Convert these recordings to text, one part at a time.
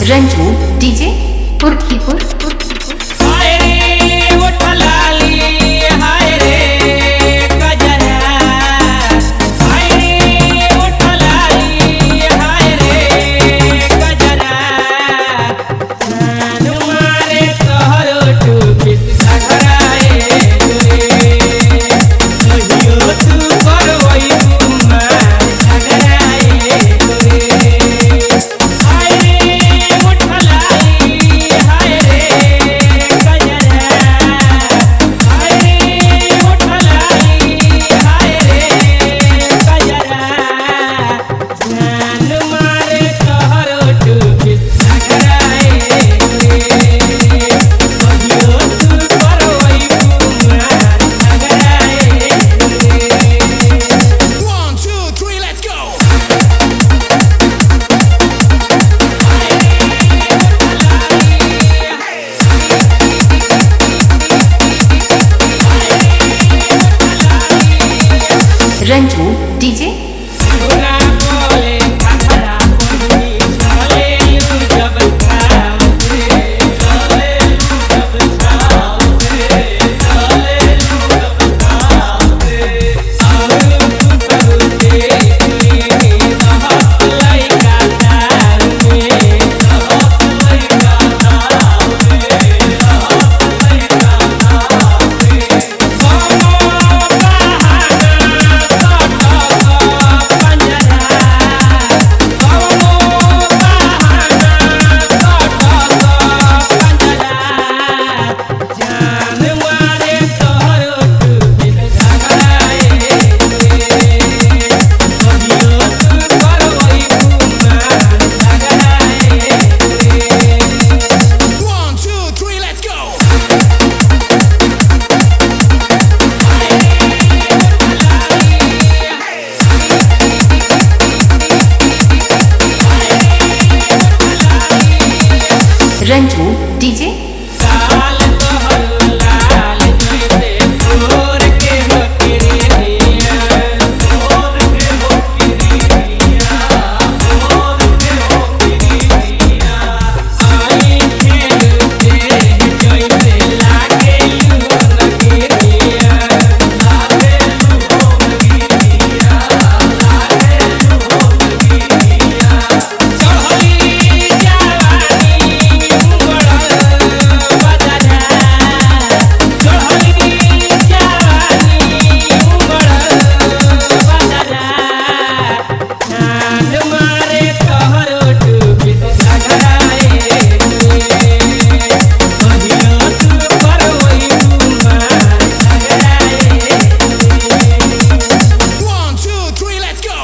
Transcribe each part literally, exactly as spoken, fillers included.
Ranju DJ Purkhipur हाय रे ओठा लाली हाय रे गजरा हाय रे ओठा लाली हाय रे गजरा जान मारे तोहरो टूपी घराए रे कहियो तू करवई घुमा घराए रे हाय रे ओठा लाली हाय रे गजरा हाय रे ओठा लाली हाय रे गजरा जान मारे तोहरो टूपी घराए रे कहियो तू करवई घुमा घराए रे One, two, three, let's go! Ranju DJ सिंगुरा बोले काफरा कोनी चले लू जब गाँव से चले लू जब गाँव से चले लू जब गाँव से और तू करू देखी बहुत लइका दाल में बहुत लइका दाल में बहुत लइका दाल में कोनो One, two, three, let's go! Ranju DJ लाल तोहर लाल जइसे तोर के होकिरिया तोर के होकिरिया तोर के होकिरिया आई खेल दे जइसे लागे लू नगिरिया लागे लू नगिरिया लागे लू नगिरिया चढ़ली जवानी उमड़ल बजरा चढ़ली जवानी उमड़ल बजरा जान मारे तोहरो डूबी घराए कहियो तू करवई घुमा घराए One, two, three, let's go!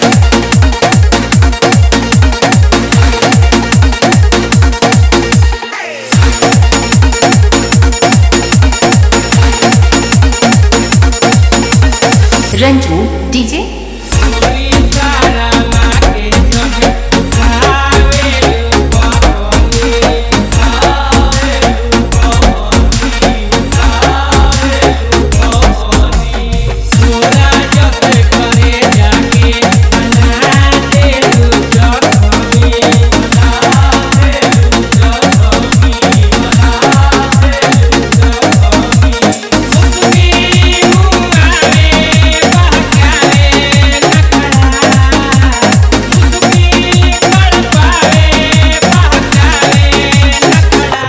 Ranju DJ पूरी सारा लागे जगे आवे पावनी आवे पावनी आवे पावनी सोना जत करे जाके बना दे तू जखमी बना दे तू जखमी बना दे तू जखमी उसकी मुआ में बहकावे नखरा उसकी बड़पावे बहकावे नखरा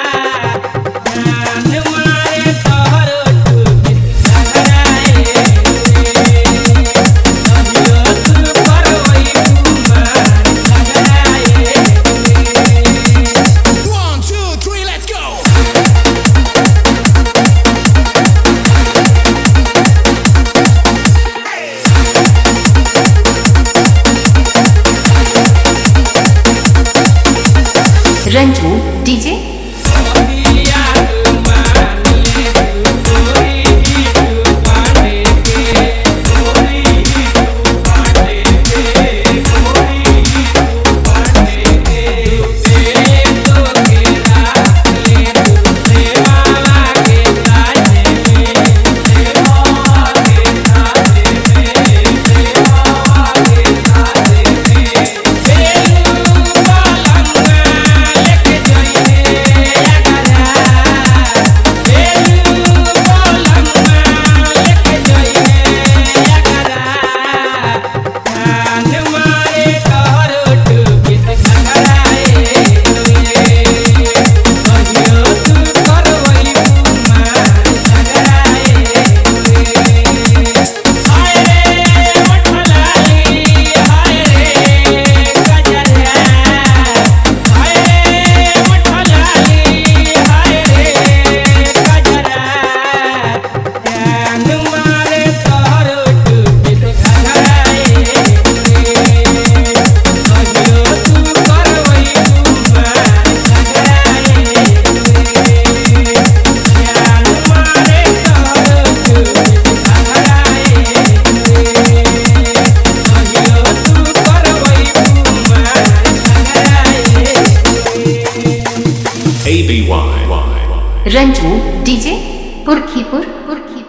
जान मारे तोहरो टूपी घराए कहियो तू करवई घुमा घराए One, two, three, let's go! Ranju DJ सोनिया मान ले तू कोई तू पाने के कोई तू पाने के कोई तू पाने के तेरे तो के रात ले तू सेवा के ताजे में सेवा के ताजे में सेवा के ताजे में तेरू पलंगा रंजू डीजे पुरखीपुर पुरखी